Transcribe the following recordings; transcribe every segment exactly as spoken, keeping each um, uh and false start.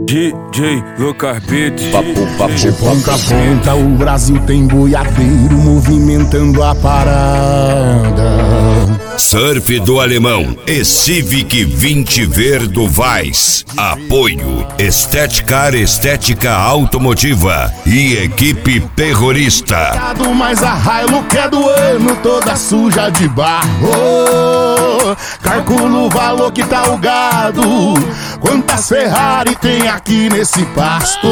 D J Lucas Beats. Papo, papo, De ponta a ponta o Brasil tem boiadeiro movimentando a parada. Surf do Alemão e Civic vinte Verdo Vaz. Apoio Estética Estética Automotiva e equipe terrorista. Mas a Hilux é do ano, toda suja de barro. Calcula o valor que tá o gado. Quantas Ferrari tem aqui nesse pasto?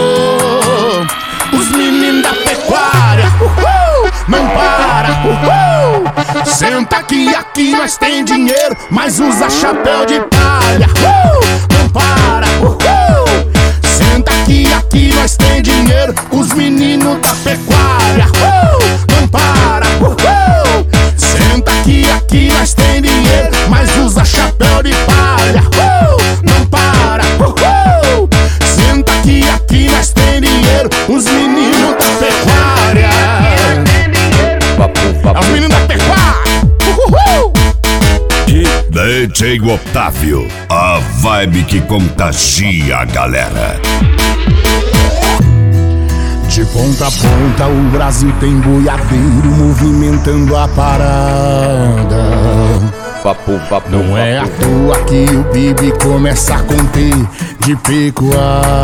Os meninos da pecuária, uhul, não para, uhul. Senta aqui, aqui nós tem dinheiro, mas usa chapéu de palha, uhul, não para, uhul. Senta aqui, aqui nós tem dinheiro, os meninos da pecuária, uhul, não para, uhul. Senta aqui, aqui nós tem dinheiro, mas usa chapéu de palha, uhul, não para, uhul. Senta aqui, aqui nós tem dinheiro, os meninos da pecuária. papo, papo. É os meninos da pecuária, uhul. D J Otávio, a vibe que contagia a galera. De ponta a ponta o Brasil tem boiadeiro movimentando a parada. Papo, papo, Não é à papo. toa que o Bibi começa a conter de pecuária.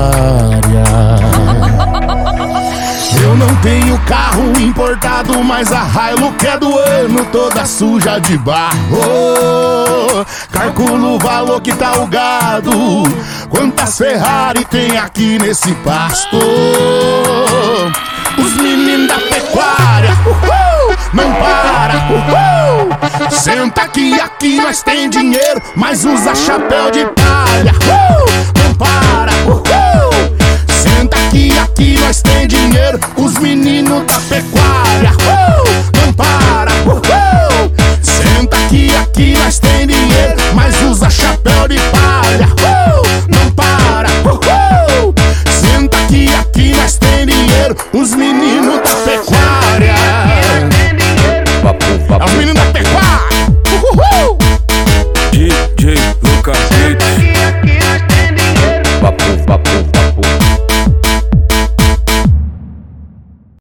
Eu não tenho carro importado, mas a Hilux é do ano, toda suja de barro. Calcula o valor que tá o gado. Quantas Ferrari tem aqui nesse pasto? Os meninos da pecuária, uhul, não para, uhul. Senta aqui, aqui nós tem dinheiro, mas usa chapéu de palha, uhul, não para, uhul. Senta aqui, aqui nós tem dinheiro, os meninos da pecuária.